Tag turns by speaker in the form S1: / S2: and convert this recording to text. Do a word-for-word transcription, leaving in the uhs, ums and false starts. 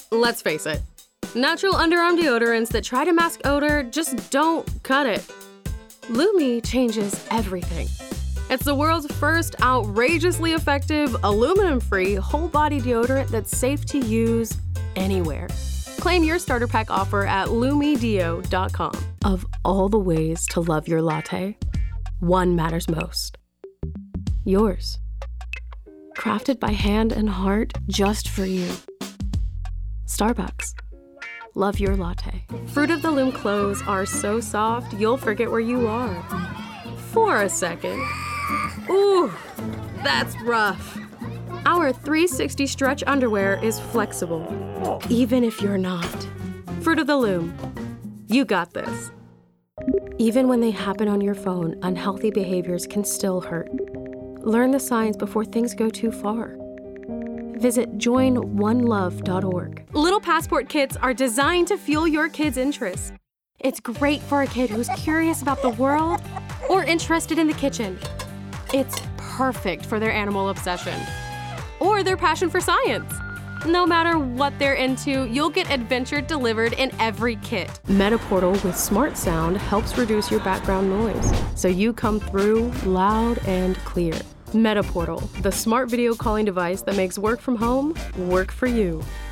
S1: Let's face it, natural underarm deodorants that try to mask odor just don't cut it. Lume changes everything. It's the world's first outrageously effective, aluminum-free, whole-body deodorant that's safe to use anywhere. Claim your starter pack offer at lumedeo dot com. Of all the ways to love your latte, one matters most. Yours. Crafted by hand and heart just for you. Starbucks. Love your latte. Fruit of the Loom clothes are so soft, you'll forget where you are. For a second. Ooh, that's rough. Our three sixty stretch underwear is flexible, even if you're not. Fruit of the Loom. You got this. Even when they happen on your phone, unhealthy behaviors can still hurt. Learn the signs before things go too far. Visit join one love dot org. Little Passport kits are designed to fuel your kids' interests. It's great for a kid who's curious about the world or interested in the kitchen. It's perfect for their animal obsession or their passion for science. No matter what they're into, you'll get adventure delivered in every kit. Metaportal with Smart Sound helps reduce your background noise, so you come through loud and clear. Metaportal, the smart video calling device that makes work from home work for you.